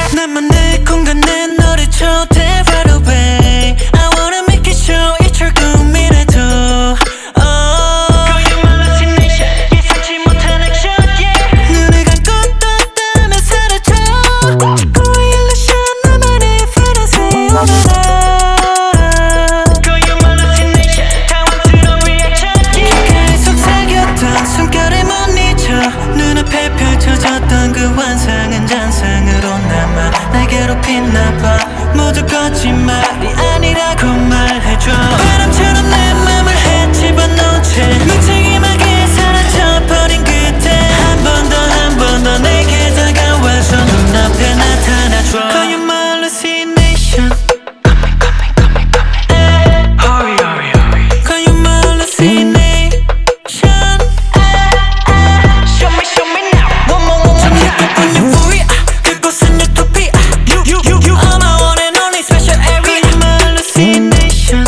나만 내 공간에 너를 초대해 right away. I wanna make it show 이철 꿈이라도 거짓말 hallucination 예상치 못한 액션 yeah. 눈을 감고 떴다면 사라져 자꾸 illusion 나만의 fantasy 거짓말 hallucination 당황스러운 reaction yeah. 계속 사귀었던 숨결을 못 잊어 눈앞에 펼쳐졌던 그 환상은 잔상으로 남아 날 괴롭히나봐 모두 거짓말이 아니라고 말해줘 바람처럼 내 맘을 헤집어놓은 채 무책임하게 사라져버린 그때 한 번 더 내게 다가와서 눈앞에 나타나줘 Call you my hallucination Hurry hurry hurry Call you my hallucination Show me now One more 잠깐 euphoria 그곳은 utopia You are my one and only special area Call you my hallucination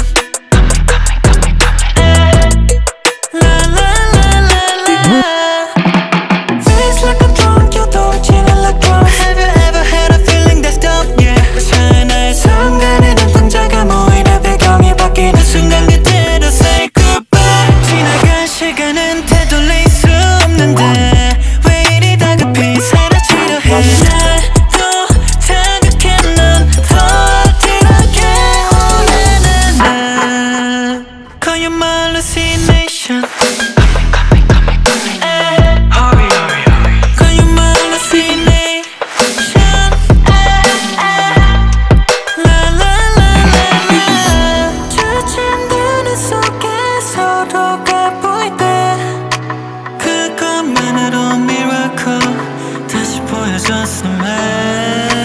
La la la la la Feels like I'm drunk you도 지는 like drunk Have you ever had a feeling that's dope yeah 하나의 순간에 눈동자가 모이려 배경이 바뀌는 순간 그대로 say goodbye 지나간 시간은 되돌릴 수 없는데 왜 이리 다급히 사라지려 해 날도 자극해 넌 더 어지럽게 원하는 날 Call you my hallucination Hurry hurry hurry Call you my hallucination La la la la la 주진 눈 속에 서로가 보일 때 그것만으로 miracle 다시 보여줬으면